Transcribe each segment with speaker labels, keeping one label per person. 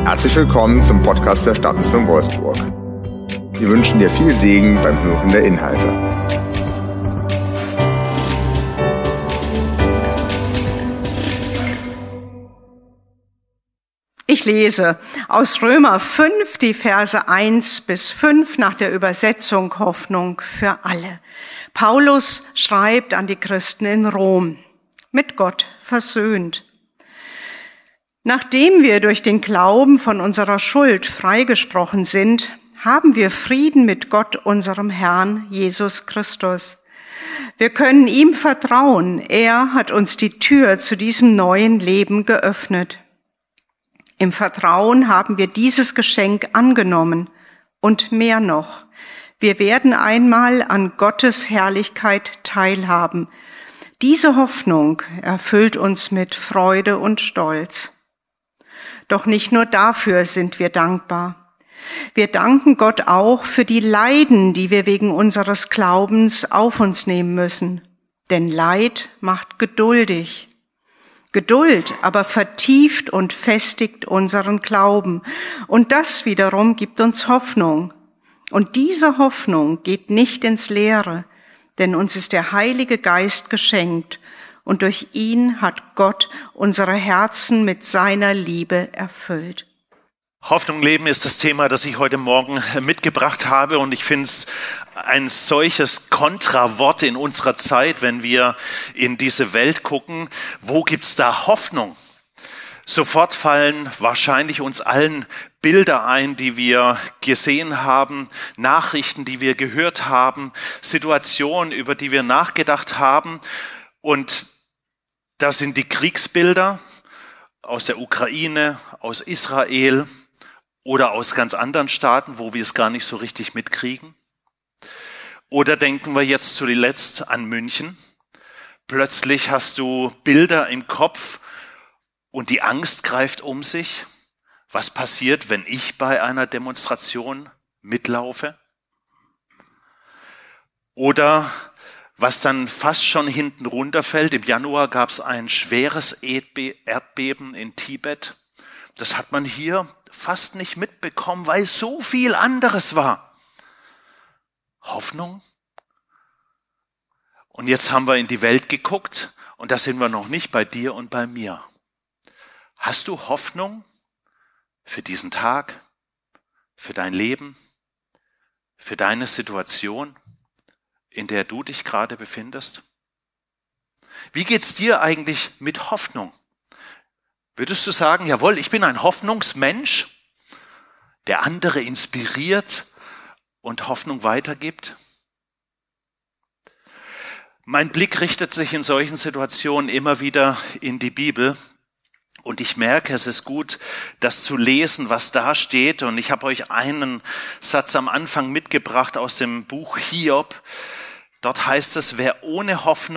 Speaker 1: Herzlich willkommen zum Podcast der Stadtmission Wolfsburg. Wir wünschen dir viel Segen beim Hören der Inhalte.
Speaker 2: Ich lese aus Römer 5 die Verse 1 bis 5 nach der Übersetzung Hoffnung für alle. Paulus schreibt an die Christen in Rom: Mit Gott versöhnt. Nachdem wir durch den Glauben von unserer Schuld freigesprochen sind, haben wir Frieden mit Gott, unserem Herrn Jesus Christus. Wir können ihm vertrauen. Er hat uns die Tür zu diesem neuen Leben geöffnet. Im Vertrauen haben wir dieses Geschenk angenommen und mehr noch. Wir werden einmal an Gottes Herrlichkeit teilhaben. Diese Hoffnung erfüllt uns mit Freude und Stolz. Doch nicht nur dafür sind wir dankbar. Wir danken Gott auch für die Leiden, die wir wegen unseres Glaubens auf uns nehmen müssen. Denn Leid macht geduldig. Geduld aber vertieft und festigt unseren Glauben. Und das wiederum gibt uns Hoffnung. Und diese Hoffnung geht nicht ins Leere, denn uns ist der Heilige Geist geschenkt. Und durch ihn hat Gott unsere Herzen mit seiner Liebe erfüllt.
Speaker 3: Hoffnung leben ist das Thema, das ich heute Morgen mitgebracht habe. Und ich finde es ein solches Kontrawort in unserer Zeit, wenn wir in diese Welt gucken. Wo gibt's da Hoffnung? Sofort fallen wahrscheinlich uns allen Bilder ein, die wir gesehen haben, Nachrichten, die wir gehört haben, Situationen, über die wir nachgedacht haben. Und das sind die Kriegsbilder aus der Ukraine, aus Israel oder aus ganz anderen Staaten, wo wir es gar nicht so richtig mitkriegen. Oder denken wir jetzt zuletzt an München. Plötzlich hast du Bilder im Kopf und die Angst greift um sich. Was passiert, wenn ich bei einer Demonstration mitlaufe? Oder was dann fast schon hinten runterfällt. Im Januar gab es ein schweres Erdbeben in Tibet. Das hat man hier fast nicht mitbekommen, weil so viel anderes war. Hoffnung. Und jetzt haben wir in die Welt geguckt und da sind wir noch nicht bei dir und bei mir. Hast du Hoffnung für diesen Tag, für dein Leben, für deine Situation, in der du dich gerade befindest? Wie geht's dir eigentlich mit Hoffnung? Würdest du sagen, jawohl, ich bin ein Hoffnungsmensch, der andere inspiriert und Hoffnung weitergibt? Mein Blick richtet sich in solchen Situationen immer wieder in die Bibel. Und ich merke, es ist gut, das zu lesen, was da steht. Und ich habe euch einen Satz am Anfang mitgebracht aus dem Buch Hiob. Dort heißt es, wer ohne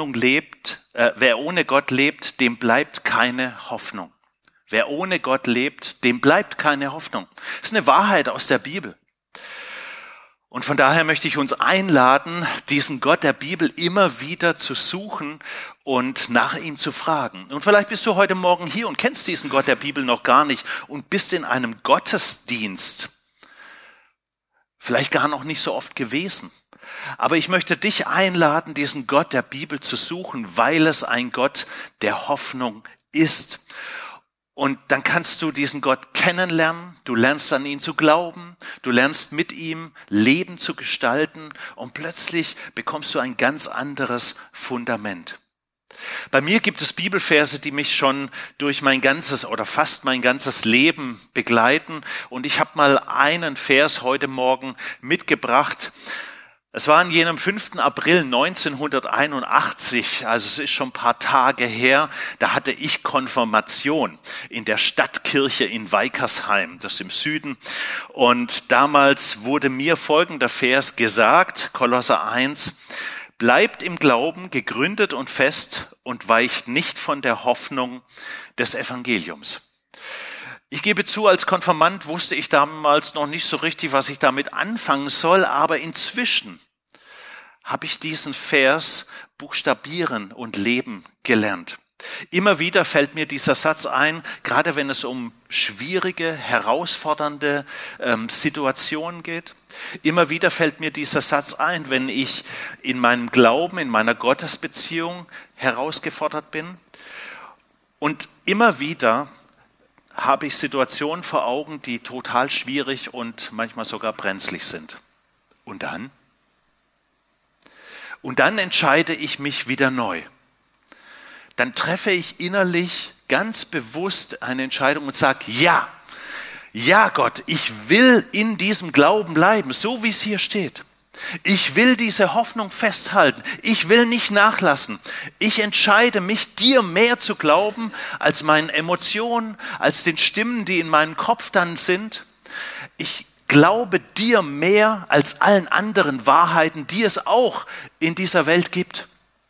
Speaker 3: Gott lebt, dem bleibt keine Hoffnung. Wer ohne Gott lebt, dem bleibt keine Hoffnung. Das ist eine Wahrheit aus der Bibel. Und von daher möchte ich uns einladen, diesen Gott der Bibel immer wieder zu suchen und nach ihm zu fragen. Und vielleicht bist du heute Morgen hier und kennst diesen Gott der Bibel noch gar nicht und bist in einem Gottesdienst vielleicht gar noch nicht so oft gewesen. Aber ich möchte dich einladen, diesen Gott der Bibel zu suchen, weil es ein Gott der Hoffnung ist. Und dann kannst du diesen Gott kennenlernen, du lernst an ihn zu glauben, du lernst mit ihm Leben zu gestalten und plötzlich bekommst du ein ganz anderes Fundament. Bei mir gibt es Bibelverse, die mich schon durch mein ganzes oder fast mein ganzes Leben begleiten. Und ich habe mal einen Vers heute Morgen mitgebracht. Es war an jenem 5. April 1981, also es ist schon ein paar Tage her, da hatte ich Konfirmation in der Stadtkirche in Weikersheim, das ist im Süden. Und damals wurde mir folgender Vers gesagt, Kolosser 1, bleibt im Glauben gegründet und fest und weicht nicht von der Hoffnung des Evangeliums. Ich gebe zu, als Konfirmand wusste ich damals noch nicht so richtig, was ich damit anfangen soll, aber inzwischen habe ich diesen Vers buchstabieren und leben gelernt. Immer wieder fällt mir dieser Satz ein, gerade wenn es um schwierige, herausfordernde Situationen geht. Immer wieder fällt mir dieser Satz ein, wenn ich in meinem Glauben, in meiner Gottesbeziehung herausgefordert bin. Und immer wieder habe ich Situationen vor Augen, die total schwierig und manchmal sogar brenzlig sind. Und dann? Und dann entscheide ich mich wieder neu. Dann treffe ich innerlich ganz bewusst eine Entscheidung und sage, ja Gott, ich will in diesem Glauben bleiben, so wie es hier steht. Ich will diese Hoffnung festhalten. Ich will nicht nachlassen. Ich entscheide mich, dir mehr zu glauben als meinen Emotionen, als den Stimmen, die in meinem Kopf dann sind. Ich glaube dir mehr als allen anderen Wahrheiten, die es auch in dieser Welt gibt.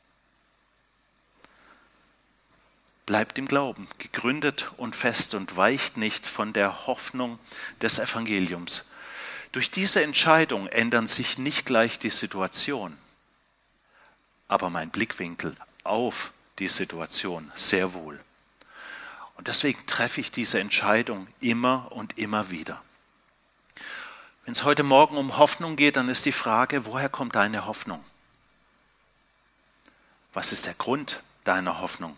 Speaker 3: Bleibt im Glauben, gegründet und fest und weicht nicht von der Hoffnung des Evangeliums. Durch diese Entscheidung ändern sich nicht gleich die Situation, aber mein Blickwinkel auf die Situation sehr wohl. Und deswegen treffe ich diese Entscheidung immer und immer wieder. Wenn es heute Morgen um Hoffnung geht, dann ist die Frage, woher kommt deine Hoffnung? Was ist der Grund deiner Hoffnung?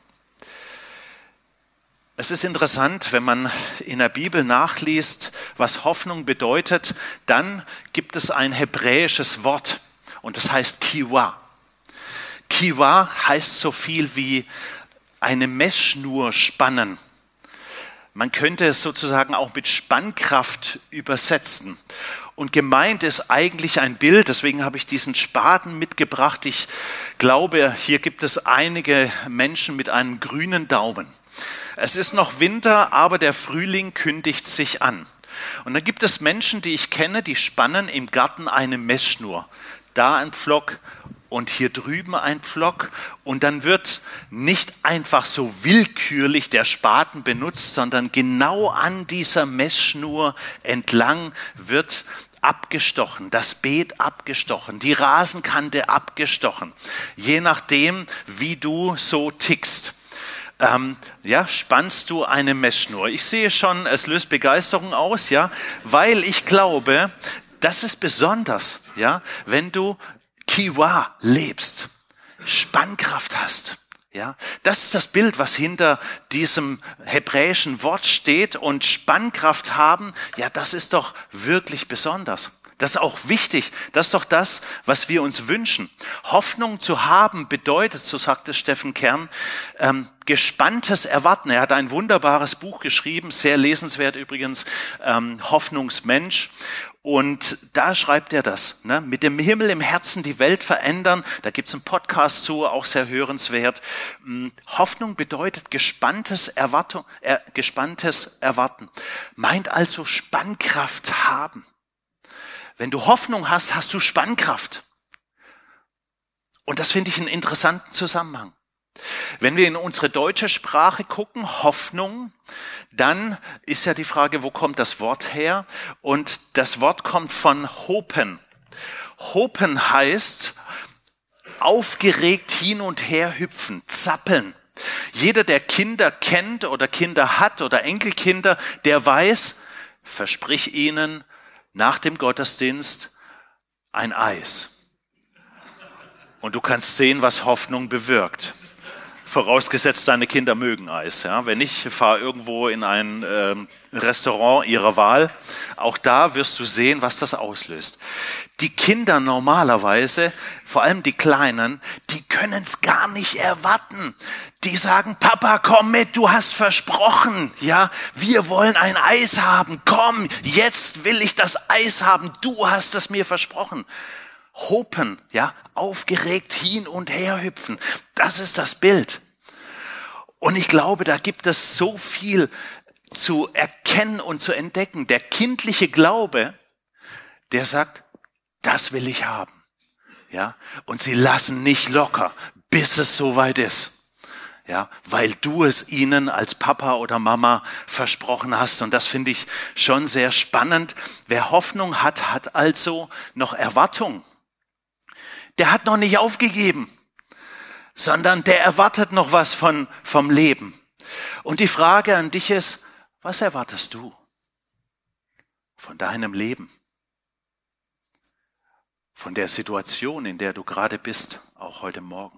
Speaker 3: Es ist interessant, wenn man in der Bibel nachliest, was Hoffnung bedeutet, dann gibt es ein hebräisches Wort und das heißt Kiwa. Kiwa heißt so viel wie eine Messschnur spannen. Man könnte es sozusagen auch mit Spannkraft übersetzen. Und gemeint ist eigentlich ein Bild, deswegen habe ich diesen Spaten mitgebracht. Ich glaube, hier gibt es einige Menschen mit einem grünen Daumen. Es ist noch Winter, aber der Frühling kündigt sich an. Und dann gibt es Menschen, die ich kenne, die spannen im Garten eine Messschnur. Da ein Pflock und hier drüben ein Pflock. Und dann wird nicht einfach so willkürlich der Spaten benutzt, sondern genau an dieser Messschnur entlang wird abgestochen, das Beet abgestochen, die Rasenkante abgestochen. Je nachdem, wie du so tickst. Spannst du eine Messschnur. Ich sehe schon, es löst Begeisterung aus, weil ich glaube, das ist besonders, wenn du Kiwa lebst, Spannkraft hast. Das ist das Bild, was hinter diesem hebräischen Wort steht, und Spannkraft haben, das ist doch wirklich besonders. Das ist auch wichtig. Das ist doch das, was wir uns wünschen. Hoffnung zu haben bedeutet, so sagt es Steffen Kern, gespanntes Erwarten. Er hat ein wunderbares Buch geschrieben, sehr lesenswert übrigens, Hoffnungsmensch. Und da schreibt er das, mit dem Himmel im Herzen die Welt verändern. Da gibt es einen Podcast zu, auch sehr hörenswert. Hoffnung bedeutet gespanntes Erwarten. Meint also Spannkraft haben. Wenn du Hoffnung hast, hast du Spannkraft. Und das finde ich einen interessanten Zusammenhang. Wenn wir in unsere deutsche Sprache gucken, Hoffnung, dann ist ja die Frage, wo kommt das Wort her? Und das Wort kommt von hopen. Hopen heißt aufgeregt hin und her hüpfen, zappeln. Jeder, der Kinder kennt oder Kinder hat oder Enkelkinder, der weiß, versprich ihnen nach dem Gottesdienst ein Eis. Und du kannst sehen, was Hoffnung bewirkt. Vorausgesetzt, deine Kinder mögen Eis. Wenn nicht, fahr irgendwo in ein Restaurant ihrer Wahl. Auch da wirst du sehen, was das auslöst. Die Kinder normalerweise, vor allem die Kleinen, die können es gar nicht erwarten. Die sagen, Papa, komm mit, du hast versprochen. Wir wollen ein Eis haben. Komm, jetzt will ich das Eis haben. Du hast es mir versprochen. Hopen, aufgeregt hin und her hüpfen. Das ist das Bild. Und ich glaube, da gibt es so viel zu erkennen und zu entdecken. Der kindliche Glaube, der sagt, das will ich haben. Und sie lassen nicht locker, bis es soweit ist. Weil du es ihnen als Papa oder Mama versprochen hast. Und das finde ich schon sehr spannend. Wer Hoffnung hat, hat also noch Erwartung. Der hat noch nicht aufgegeben. sondern der erwartet noch was vom Leben. Und die Frage an dich ist, was erwartest du von deinem Leben? Von der Situation, in der du gerade bist, auch heute Morgen.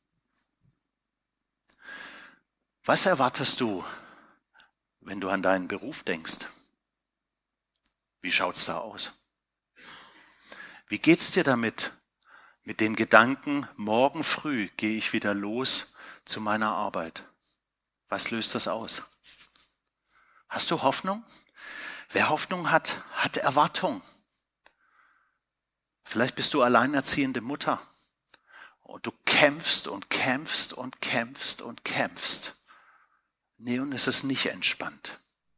Speaker 3: Was erwartest du, wenn du an deinen Beruf denkst? Wie schaut's da aus? Wie geht's dir damit? Mit dem Gedanken, morgen früh gehe ich wieder los zu meiner Arbeit. Was löst das aus? Hast du Hoffnung? Wer Hoffnung hat, hat Erwartung. Vielleicht bist du alleinerziehende Mutter und du kämpfst und kämpfst und kämpfst und kämpfst. Nee, und es ist nicht entspannt.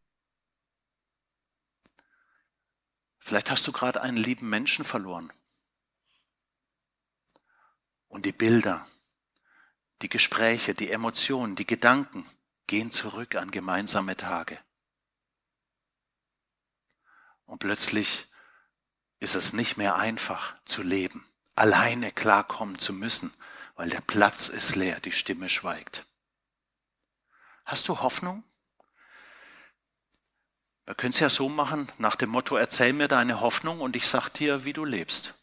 Speaker 3: Vielleicht hast du gerade einen lieben Menschen verloren. Und die Bilder, die Gespräche, die Emotionen, die Gedanken gehen zurück an gemeinsame Tage. Und plötzlich ist es nicht mehr einfach zu leben, alleine klarkommen zu müssen, weil der Platz ist leer, die Stimme schweigt. Hast du Hoffnung? Wir können es ja so machen, nach dem Motto, erzähl mir deine Hoffnung und ich sag dir, wie du lebst.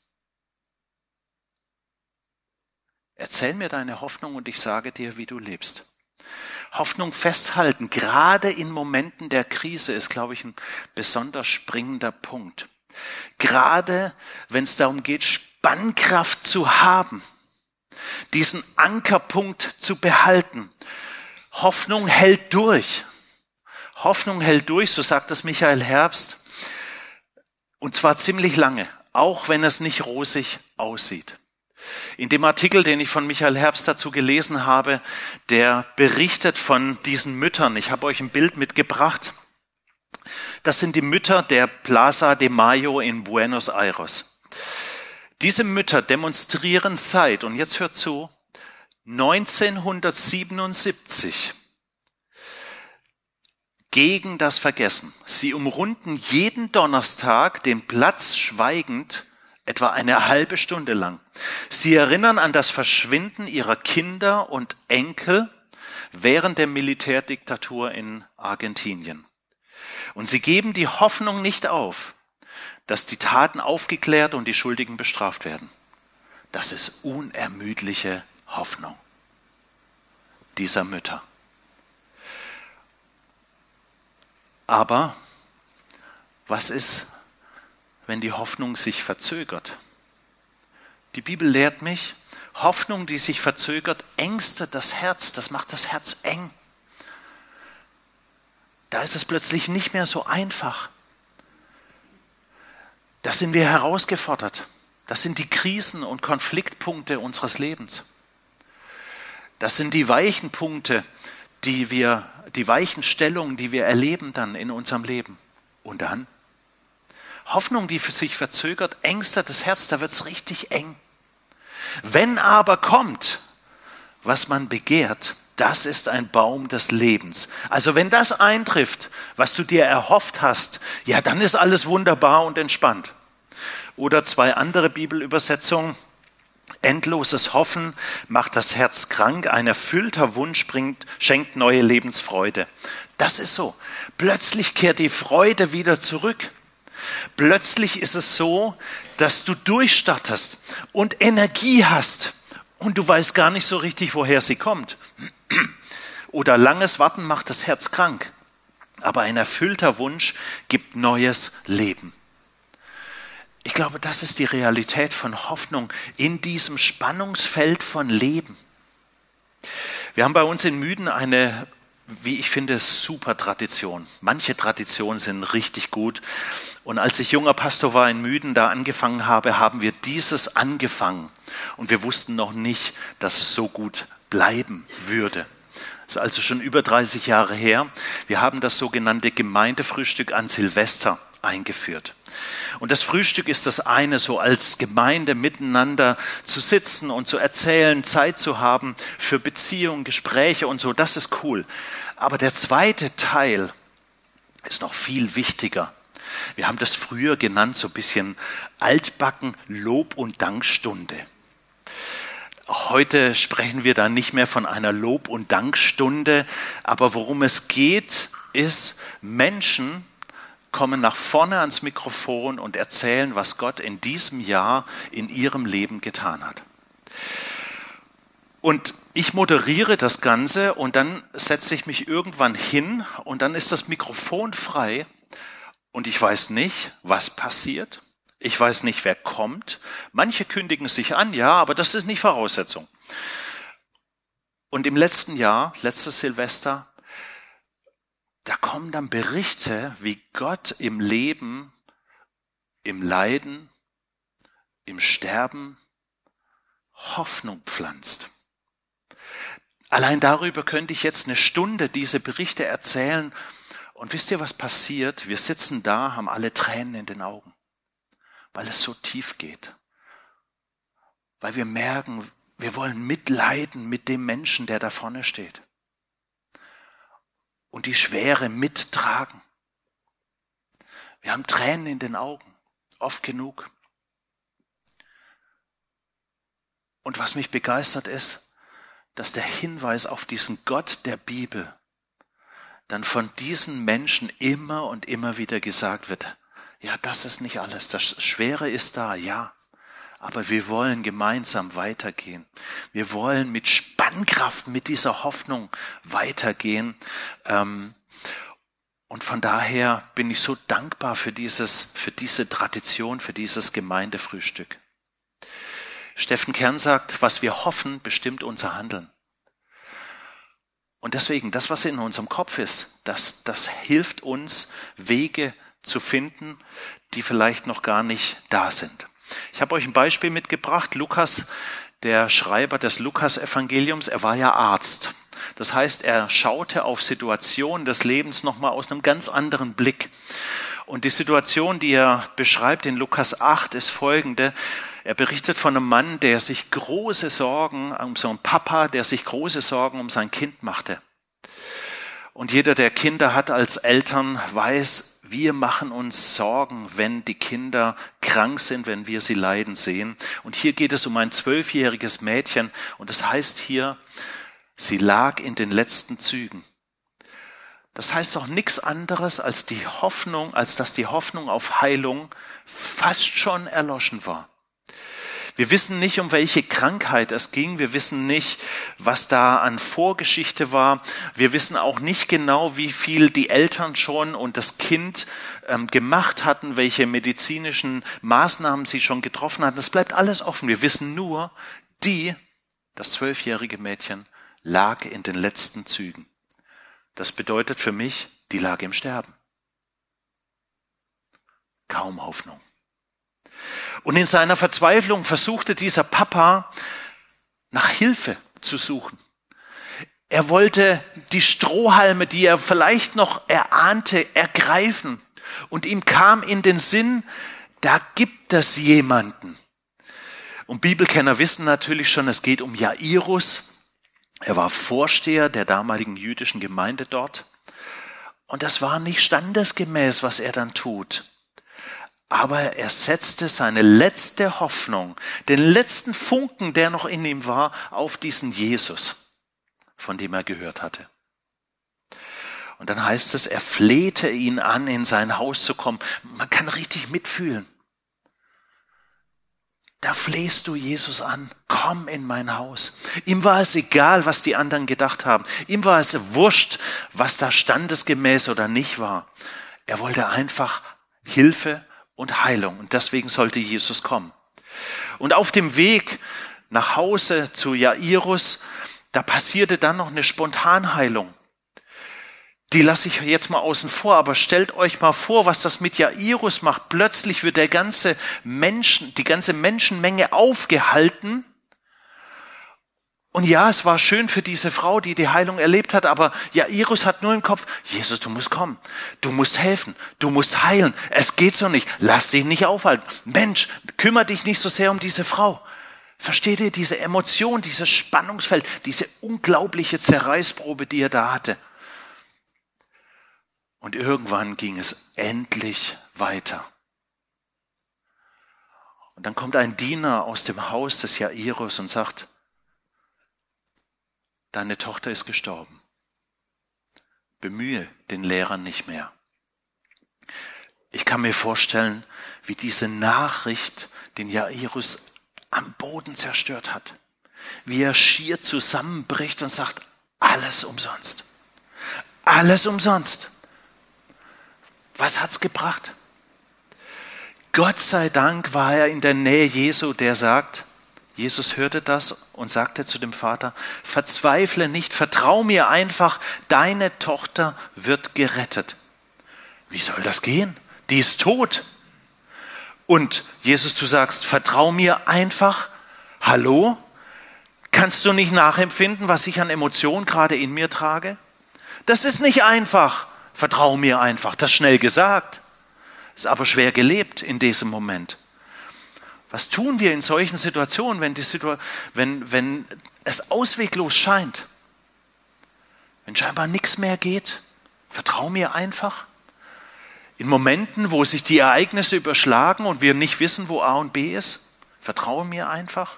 Speaker 3: Erzähl mir deine Hoffnung und ich sage dir, wie du lebst. Hoffnung festhalten, gerade in Momenten der Krise, ist, glaube ich, ein besonders springender Punkt. Gerade wenn es darum geht, Spannkraft zu haben, diesen Ankerpunkt zu behalten. Hoffnung hält durch. Hoffnung hält durch, so sagt es Michael Herbst, und zwar ziemlich lange, auch wenn es nicht rosig aussieht. In dem Artikel, den ich von Michael Herbst dazu gelesen habe, der berichtet von diesen Müttern. Ich habe euch ein Bild mitgebracht. Das sind die Mütter der Plaza de Mayo in Buenos Aires. Diese Mütter demonstrieren seit, und jetzt hört zu, 1977 gegen das Vergessen. Sie umrunden jeden Donnerstag den Platz schweigend, etwa eine halbe Stunde lang. Sie erinnern an das Verschwinden ihrer Kinder und Enkel während der Militärdiktatur in Argentinien. Und sie geben die Hoffnung nicht auf, dass die Taten aufgeklärt und die Schuldigen bestraft werden. Das ist unermüdliche Hoffnung dieser Mütter. Aber was ist, wenn die Hoffnung sich verzögert? Die Bibel lehrt mich, Hoffnung, die sich verzögert, ängstet das Herz, das macht das Herz eng. Da ist es plötzlich nicht mehr so einfach. Da sind wir herausgefordert. Das sind die Krisen und Konfliktpunkte unseres Lebens. Das sind die weichen Punkte, die weichen Stellungen, die wir erleben dann in unserem Leben. Und dann? Hoffnung, die für sich verzögert, ängstet das Herz, da wird es richtig eng. Wenn aber kommt, was man begehrt, das ist ein Baum des Lebens. Also wenn das eintrifft, was du dir erhofft hast, ja, dann ist alles wunderbar und entspannt. Oder zwei andere Bibelübersetzungen. Endloses Hoffen macht das Herz krank, ein erfüllter Wunsch schenkt neue Lebensfreude. Das ist so. Plötzlich kehrt die Freude wieder zurück. Plötzlich ist es so, dass du durchstartest und Energie hast und du weißt gar nicht so richtig, woher sie kommt. Oder langes Warten macht das Herz krank, aber ein erfüllter Wunsch gibt neues Leben. Ich glaube, das ist die Realität von Hoffnung in diesem Spannungsfeld von Leben. Wir haben bei uns in Müden eine, wie ich finde, super Tradition. Manche Traditionen sind richtig gut. Und als ich junger Pastor war in Müden, da angefangen habe, haben wir dieses angefangen. Und wir wussten noch nicht, dass es so gut bleiben würde. Das ist also schon über 30 Jahre her. Wir haben das sogenannte Gemeindefrühstück an Silvester eingeführt. Und das Frühstück ist das eine, so als Gemeinde miteinander zu sitzen und zu erzählen, Zeit zu haben für Beziehungen, Gespräche und so, das ist cool. Aber der zweite Teil ist noch viel wichtiger. Wir haben das früher genannt, so ein bisschen altbacken Lob- und Dankstunde. heute sprechen wir da nicht mehr von einer Lob- und Dankstunde, aber worum es geht, ist, Menschen kommen nach vorne ans Mikrofon und erzählen, was Gott in diesem Jahr in ihrem Leben getan hat. Und ich moderiere das Ganze und dann setze ich mich irgendwann hin und dann ist das Mikrofon frei und ich weiß nicht, was passiert. Ich weiß nicht, wer kommt. Manche kündigen sich an, ja, aber das ist nicht Voraussetzung. Und im letzten Jahr, letztes Silvester, da kommen dann Berichte, wie Gott im Leben, im Leiden, im Sterben Hoffnung pflanzt. Allein darüber könnte ich jetzt eine Stunde diese Berichte erzählen. Und wisst ihr, was passiert? Wir sitzen da, haben alle Tränen in den Augen, weil es so tief geht. Weil wir merken, wir wollen mitleiden mit dem Menschen, der da vorne steht. Und die Schwere mittragen. Wir haben Tränen in den Augen, oft genug. Und was mich begeistert ist, dass der Hinweis auf diesen Gott der Bibel dann von diesen Menschen immer und immer wieder gesagt wird, ja, das ist nicht alles, das Schwere ist da, ja, aber wir wollen gemeinsam weitergehen. Wir wollen mit Spannkraft, mit dieser Hoffnung weitergehen. Und von daher bin ich so dankbar für diese Tradition, für dieses Gemeindefrühstück. Steffen Kern sagt, was wir hoffen, bestimmt unser Handeln. Und deswegen, das, was in unserem Kopf ist, das hilft uns, Wege zu finden, die vielleicht noch gar nicht da sind. Ich habe euch ein Beispiel mitgebracht. Lukas, der Schreiber des Lukas-Evangeliums, er war ja Arzt. Das heißt, er schaute auf Situationen des Lebens nochmal aus einem ganz anderen Blick. Und die Situation, die er beschreibt in Lukas 8, ist folgende. Er berichtet von einem Mann, der sich große Sorgen, so einem Papa, der sich große Sorgen um sein Kind machte. Und jeder, der Kinder hat als Eltern, weiß, wir machen uns Sorgen, wenn die Kinder krank sind, wenn wir sie leiden sehen. Und hier geht es um ein 12-jähriges Mädchen und das heißt hier, sie lag in den letzten Zügen. Das heißt doch nichts anderes als dass die Hoffnung auf Heilung fast schon erloschen war. Wir wissen nicht, um welche Krankheit es ging. Wir wissen nicht, was da an Vorgeschichte war. Wir wissen auch nicht genau, wie viel die Eltern schon und das Kind gemacht hatten, welche medizinischen Maßnahmen sie schon getroffen hatten. Das bleibt alles offen. Wir wissen nur, das 12-jährige Mädchen, lag in den letzten Zügen. Das bedeutet für mich, die lag im Sterben. Kaum Hoffnung. Und in seiner Verzweiflung versuchte dieser Papa nach Hilfe zu suchen. Er wollte die Strohhalme, die er vielleicht noch erahnte, ergreifen. Und ihm kam in den Sinn, da gibt es jemanden. Und Bibelkenner wissen natürlich schon, es geht um Jairus. Er war Vorsteher der damaligen jüdischen Gemeinde dort. Und das war nicht standesgemäß, was er dann tut. Aber er setzte seine letzte Hoffnung, den letzten Funken, der noch in ihm war, auf diesen Jesus, von dem er gehört hatte. Und dann heißt es, er flehte ihn an, in sein Haus zu kommen. Man kann richtig mitfühlen. Da flehst du Jesus an, komm in mein Haus. Ihm war es egal, was die anderen gedacht haben. Ihm war es wurscht, was da standesgemäß oder nicht war. Er wollte einfach Hilfe und Heilung. Und deswegen sollte Jesus kommen. Und auf dem Weg nach Hause zu Jairus, da passierte dann noch eine Spontanheilung. Die lasse ich jetzt mal außen vor, aber stellt euch mal vor, was das mit Jairus macht. Plötzlich wird die ganze Menschenmenge aufgehalten. Und ja, es war schön für diese Frau, die die Heilung erlebt hat, aber Jairus hat nur im Kopf, Jesus, du musst kommen, du musst helfen, du musst heilen, es geht so nicht, lass dich nicht aufhalten. Mensch, kümmere dich nicht so sehr um diese Frau. Versteht ihr diese Emotion, dieses Spannungsfeld, diese unglaubliche Zerreißprobe, die er da hatte? Und irgendwann ging es endlich weiter. Und dann kommt ein Diener aus dem Haus des Jairus und sagt, deine Tochter ist gestorben. Bemühe den Lehrer nicht mehr. Ich kann mir vorstellen, wie diese Nachricht den Jairus am Boden zerstört hat. Wie er schier zusammenbricht und sagt, alles umsonst. Alles umsonst. Was hat's gebracht? Gott sei Dank war er in der Nähe Jesu, der sagt, Jesus hörte das und sagte zu dem Vater, verzweifle nicht, vertrau mir einfach, deine Tochter wird gerettet. Wie soll das gehen? Die ist tot. Und Jesus, du sagst, vertrau mir einfach. Hallo? Kannst du nicht nachempfinden, was ich an Emotionen gerade in mir trage? Das ist nicht einfach. Vertrau mir einfach. Das ist schnell gesagt. Ist aber schwer gelebt in diesem Moment. Was tun wir in solchen Situationen, wenn es ausweglos scheint? Wenn scheinbar nichts mehr geht? Vertrau mir einfach. In Momenten, wo sich die Ereignisse überschlagen und wir nicht wissen, wo A und B ist? Vertraue mir einfach.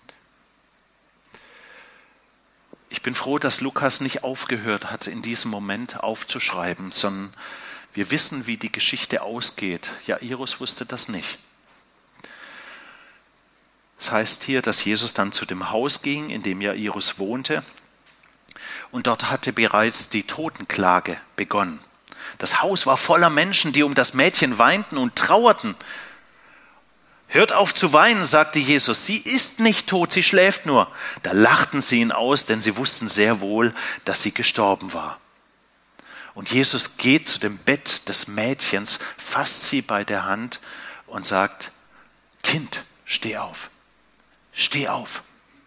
Speaker 3: Ich bin froh, dass Lukas nicht aufgehört hat, in diesem Moment aufzuschreiben, sondern wir wissen, wie die Geschichte ausgeht. Jairus wusste das nicht. Das heißt hier, dass Jesus dann zu dem Haus ging, in dem Jairus wohnte. Und dort hatte bereits die Totenklage begonnen. Das Haus war voller Menschen, die um das Mädchen weinten und trauerten. Hört auf zu weinen, sagte Jesus, sie ist nicht tot, sie schläft nur. Da lachten sie ihn aus, denn sie wussten sehr wohl, dass sie gestorben war. Und Jesus geht zu dem Bett des Mädchens, fasst sie bei der Hand und sagt, Kind, steh auf, steh auf.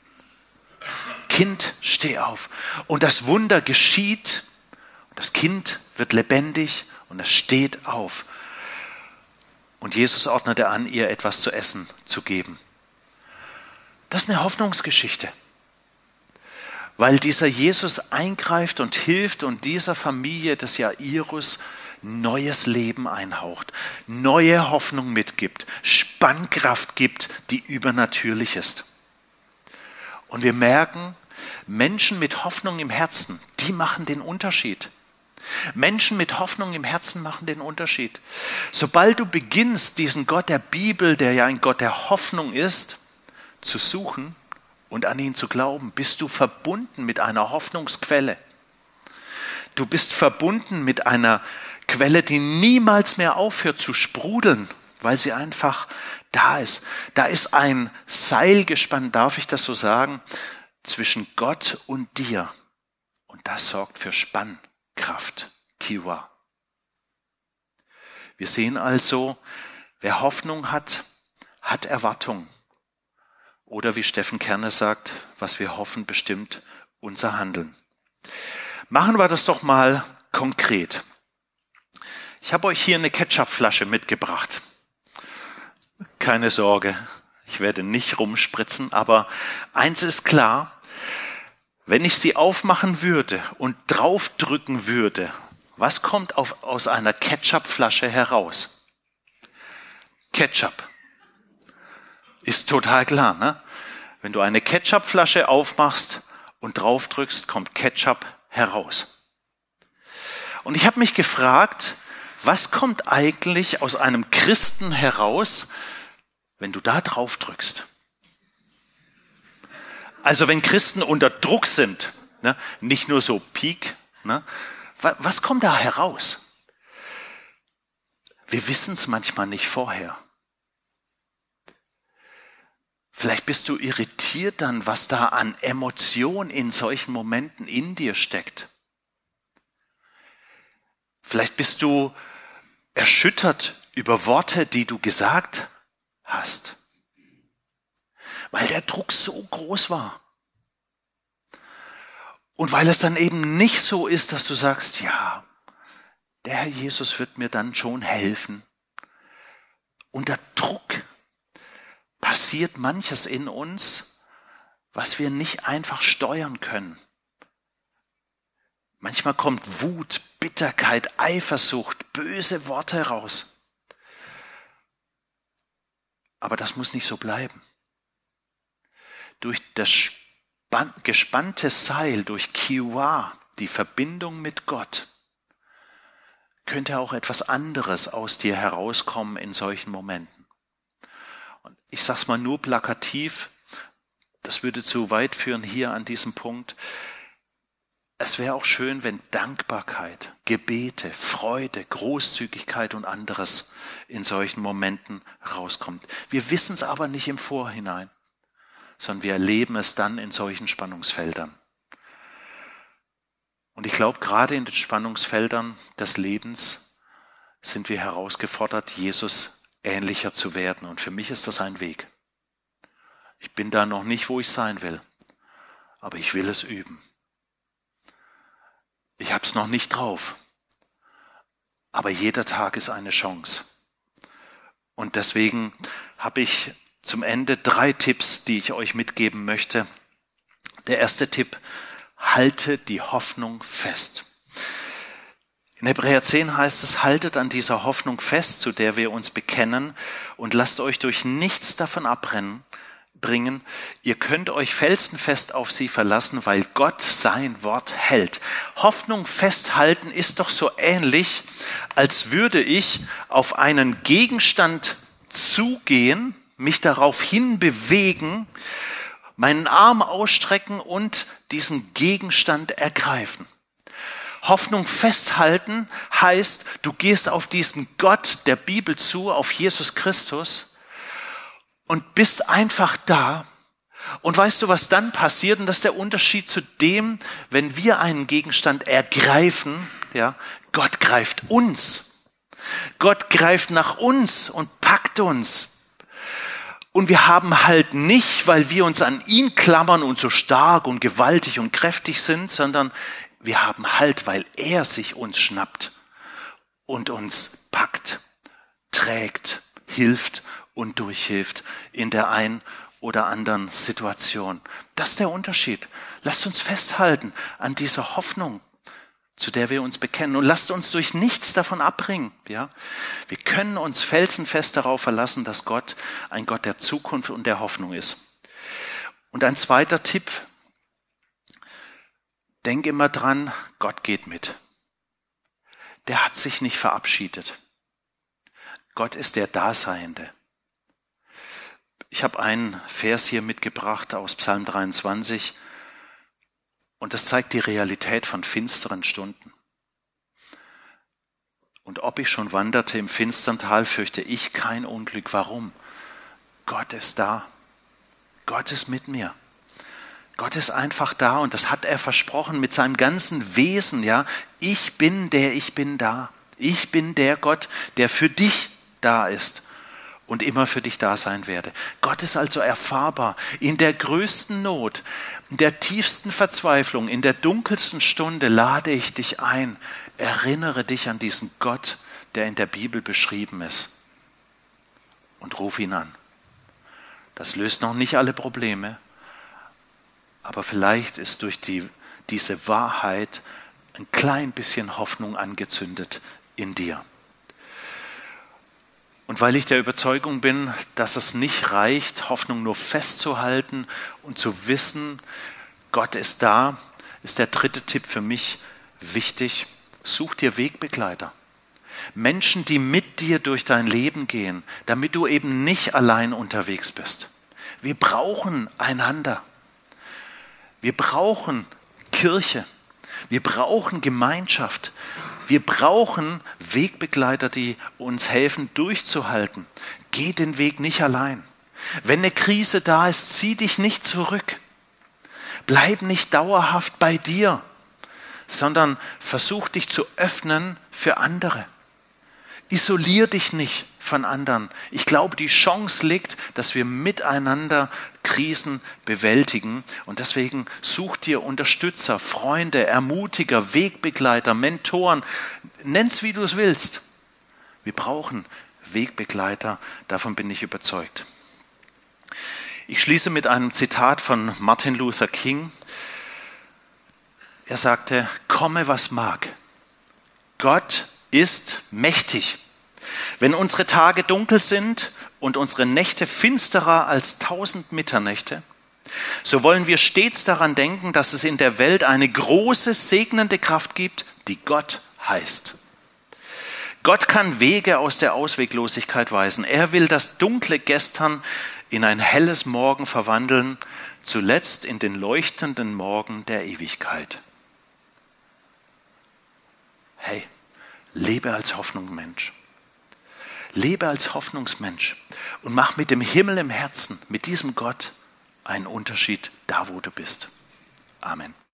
Speaker 3: Kind, steh auf. Und das Wunder geschieht, das Kind wird lebendig und es steht auf. Und Jesus ordnete an, ihr etwas zu essen zu geben. Das ist eine Hoffnungsgeschichte. Weil dieser Jesus eingreift und hilft und dieser Familie des Jairus neues Leben einhaucht, neue Hoffnung mitgibt, Spannkraft gibt, die übernatürlich ist. Und wir merken, Menschen mit Hoffnung im Herzen, die machen den Unterschied. Menschen mit Hoffnung im Herzen machen den Unterschied. Sobald du beginnst, diesen Gott der Bibel, der ja ein Gott der Hoffnung ist, zu suchen und an ihn zu glauben, bist du verbunden mit einer Hoffnungsquelle. Du bist verbunden mit einer Quelle, die niemals mehr aufhört zu sprudeln, weil sie einfach da ist. Da ist ein Seil gespannt, darf ich das so sagen, zwischen Gott und dir. Und das sorgt für Spannkraft. Kiwa. Wir sehen also, wer Hoffnung hat, hat Erwartung. Oder wie Steffen Kerner sagt, was wir hoffen, bestimmt unser Handeln. Machen wir das doch mal konkret. Ich habe euch hier eine Ketchupflasche mitgebracht. Keine Sorge, ich werde nicht rumspritzen, aber eins ist klar, wenn ich sie aufmachen würde und draufdrücken würde, was kommt aus einer Ketchupflasche heraus? Ketchup. Ist total klar, ne? Wenn du eine Ketchupflasche aufmachst und draufdrückst, kommt Ketchup heraus. Und ich habe mich gefragt, was kommt eigentlich aus einem Christen heraus, wenn du da drauf drückst? Also wenn Christen unter Druck sind, ne, nicht nur so Peak, ne, was kommt da heraus? Wir wissen es manchmal nicht vorher. Vielleicht bist du irritiert dann, was da an Emotion in solchen Momenten in dir steckt. Vielleicht bist du erschüttert über Worte, die du gesagt hast, weil der Druck so groß war. Und weil es dann eben nicht so ist, dass du sagst, ja, der Herr Jesus wird mir dann schon helfen. Unter Druck passiert manches in uns, was wir nicht einfach steuern können. Manchmal kommt Wut, Bitterkeit, Eifersucht, böse Worte heraus. Aber das muss nicht so bleiben. Durch das gespannte Seil durch Kiwa, die Verbindung mit Gott, könnte auch etwas anderes aus dir herauskommen in solchen Momenten. Und ich sage es mal nur plakativ, das würde zu weit führen hier an diesem Punkt. Es wäre auch schön, wenn Dankbarkeit, Gebete, Freude, Großzügigkeit und anderes in solchen Momenten rauskommt. Wir wissen es aber nicht im Vorhinein, sondern wir erleben es dann in solchen Spannungsfeldern. Und ich glaube, gerade in den Spannungsfeldern des Lebens sind wir herausgefordert, Jesus ähnlicher zu werden. Und für mich ist das ein Weg. Ich bin da noch nicht, wo ich sein will, aber ich will es üben. Ich habe es noch nicht drauf, aber jeder Tag ist eine Chance. Und deswegen habe ich zum Ende 3 Tipps, die ich euch mitgeben möchte. Der erste Tipp: Halte die Hoffnung fest. In Hebräer 10 heißt es: Haltet an dieser Hoffnung fest, zu der wir uns bekennen, und lasst euch durch nichts davon abbringen. Ihr könnt euch felsenfest auf sie verlassen, weil Gott sein Wort hält. Hoffnung festhalten ist doch so ähnlich, als würde ich auf einen Gegenstand zugehen, mich darauf hinbewegen, meinen Arm ausstrecken und diesen Gegenstand ergreifen. Hoffnung festhalten heißt, du gehst auf diesen Gott der Bibel zu, auf Jesus Christus, und bist einfach da. Und weißt du, was dann passiert? Und das ist der Unterschied zu dem, wenn wir einen Gegenstand ergreifen. Ja, Gott greift uns. Gott greift nach uns und packt uns. Und wir haben halt nicht, weil wir uns an ihn klammern und so stark und gewaltig und kräftig sind, sondern wir haben halt, weil er sich uns schnappt und uns packt, trägt, hilft und durchhilft in der einen oder anderen Situation. Das ist der Unterschied. Lasst uns festhalten an dieser Hoffnung, zu der wir uns bekennen, und lasst uns durch nichts davon abbringen. Ja? Wir können uns felsenfest darauf verlassen, dass Gott ein Gott der Zukunft und der Hoffnung ist. Und ein zweiter Tipp: Denk immer dran, Gott geht mit. Der hat sich nicht verabschiedet. Gott ist der Daseiende. Ich habe einen Vers hier mitgebracht aus Psalm 23 und das zeigt die Realität von finsteren Stunden. Und ob ich schon wanderte im finstern Tal, fürchte ich kein Unglück. Warum? Gott ist da. Gott ist mit mir. Gott ist einfach da, und das hat er versprochen mit seinem ganzen Wesen. Ja, ich bin da. Ich bin der Gott, der für dich da ist und immer für dich da sein werde. Gott ist also erfahrbar in der größten Not, in der tiefsten Verzweiflung, in der dunkelsten Stunde lade ich dich ein. Erinnere dich an diesen Gott, der in der Bibel beschrieben ist, und ruf ihn an. Das löst noch nicht alle Probleme, aber vielleicht ist durch diese Wahrheit ein klein bisschen Hoffnung angezündet in dir. Und weil ich der Überzeugung bin, dass es nicht reicht, Hoffnung nur festzuhalten und zu wissen, Gott ist da, ist der dritte Tipp für mich wichtig: Such dir Wegbegleiter. Menschen, die mit dir durch dein Leben gehen, damit du eben nicht allein unterwegs bist. Wir brauchen einander. Wir brauchen Kirche. Wir brauchen Gemeinschaft. Wir brauchen Wegbegleiter, die uns helfen, durchzuhalten. Geh den Weg nicht allein. Wenn eine Krise da ist, zieh dich nicht zurück. Bleib nicht dauerhaft bei dir, sondern versuch dich zu öffnen für andere. Isolier dich nicht von anderen. Ich glaube, die Chance liegt, dass wir miteinander Krisen bewältigen, und deswegen such dir Unterstützer, Freunde, Ermutiger, Wegbegleiter, Mentoren, nenn's wie du es willst. Wir brauchen Wegbegleiter, davon bin ich überzeugt. Ich schließe mit einem Zitat von Martin Luther King. Er sagte: Komme, was mag. Gott ist mächtig. Wenn unsere Tage dunkel sind und unsere Nächte finsterer als 1000 Mitternächte, So wollen wir stets daran denken, dass es in der Welt eine große segnende Kraft gibt, die Gott heißt. Gott kann Wege aus der Ausweglosigkeit weisen. Er will das dunkle Gestern in ein helles Morgen verwandeln, zuletzt in den leuchtenden Morgen der Ewigkeit. Hey, lebe als Hoffnungsmensch. Lebe als Hoffnungsmensch und mach mit dem Himmel im Herzen, mit diesem Gott, einen Unterschied da, wo du bist. Amen.